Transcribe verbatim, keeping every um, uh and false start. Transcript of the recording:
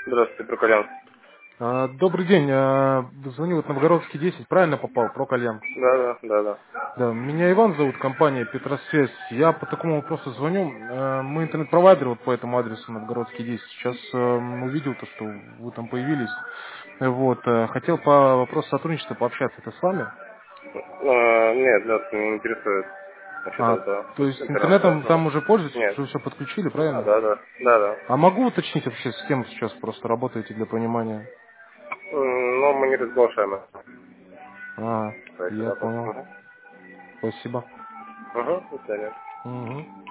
Здравствуйте, Проколян. А, Добрый день. а, Звоню вот Новгородский десять, правильно попал? Про кальян. Да, да, да, да. Да, меня Иван зовут, компания Петросвязь. Я по такому вопросу звоню. Э, Мы интернет-провайдер вот по этому адресу Новгородский десять. Сейчас э, увидел то, что вы там появились. Э, Вот. э, Хотел по вопросу сотрудничества пообщаться. Это с вами? А, нет, нас не интересует насчет А, этого то есть интернета. интернетом там уже пользуетесь, Нет. уже все подключили, Да, правильно? да, да, да, да. А могу уточнить вообще, с кем сейчас просто работаете для понимания? М, Но мы не разглашаем это. А, То есть, я да, просто. понял. Угу. Спасибо. Угу, до свидания. Мгм.